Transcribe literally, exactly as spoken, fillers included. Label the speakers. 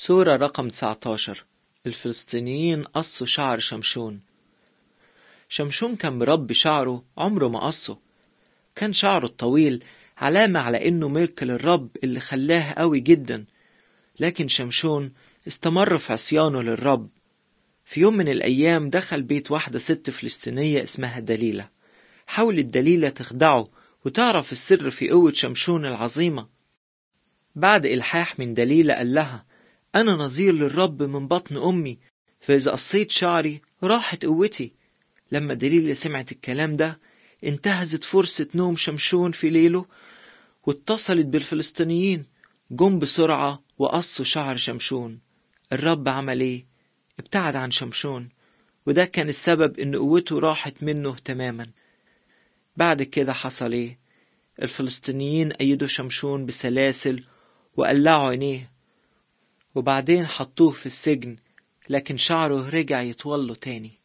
Speaker 1: سورة رقم تسعة عشر. الفلسطينيين قصوا شعر شمشون. شمشون كان مربي شعره، عمره ما قصه. كان شعره الطويل علامة على انه ملك للرب اللي خلاه قوي جدا. لكن شمشون استمر في عصيانه للرب. في يوم من الايام دخل بيت واحدة ست فلسطينية اسمها دليلة. حاولت دليلة تخدعه وتعرف السر في قوة شمشون العظيمة. بعد إلحاح من دليلة قال لها: أنا نظير للرب من بطن أمي، فإذا قصيت شعري راحت قوتي. لما دليلة سمعت الكلام ده انتهزت فرصة نوم شمشون في ليله واتصلت بالفلسطينيين. جم بسرعة وقصوا شعر شمشون. الرب عمل ايه؟ ابتعد عن شمشون، وده كان السبب ان قوته راحت منه تماما. بعد كده حصل ايه؟ الفلسطينيين أيدوا شمشون بسلاسل وقلعوا عينيه، وبعدين حطوه في السجن، لكن شعره رجع يطوله تاني.